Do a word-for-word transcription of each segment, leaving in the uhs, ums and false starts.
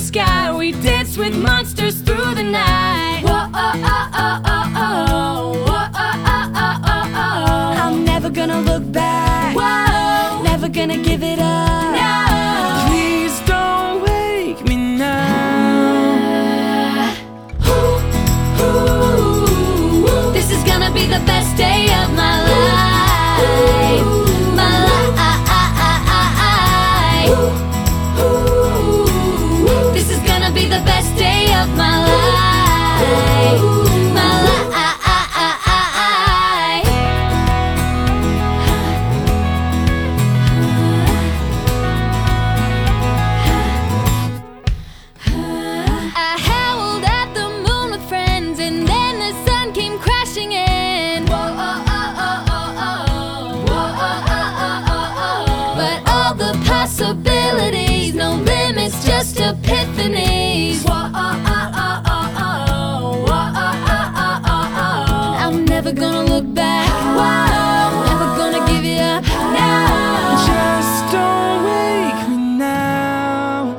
sky. We dance with monsters through the night. Whoa, oh, oh, oh, oh, oh. Whoa, oh, oh, oh, oh, oh. I'm never gonna look back. Whoa, never gonna give it up. No, Please don't wake me now. Ooh, ooh, ooh. This is gonna be the best day of my life. My life. This is gonna be the best day of my life. My life. I howled at the moon with friends, and then the sun came crashing in. Whoa, oh, oh, oh, oh, oh. Whoa, oh, oh, oh, oh, oh. But all the possibilities, no limits, just epiphanies. Whoa, oh, oh, oh, oh, oh. Whoa, oh, oh, oh, oh, oh. I'm never gonna look back. Whoa, never gonna give it up. No, Just don't wake me now.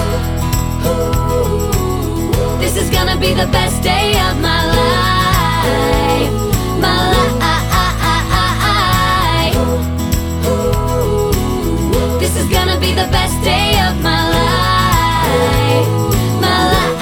this is gonna be the best day of my life. My life. This is gonna be the best day of my life. My life.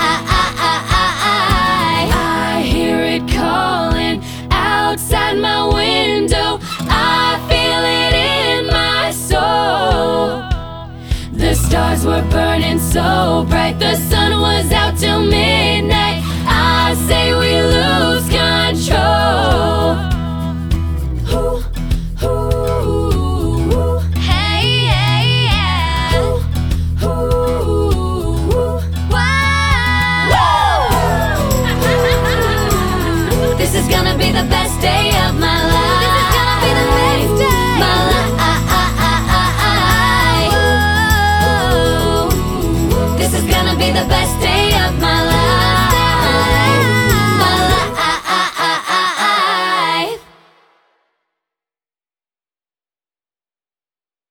I hear it calling outside my window. I feel it in my soul. The stars were burning so bright, the sun was out till midnight. I say we lose control. Ooh, ooh, ooh. Hey, hey, yeah. Ooh, ooh, ooh. Wow. This is gonna be the best day of my life. This is gonna be the best day. My life. This is gonna be the best day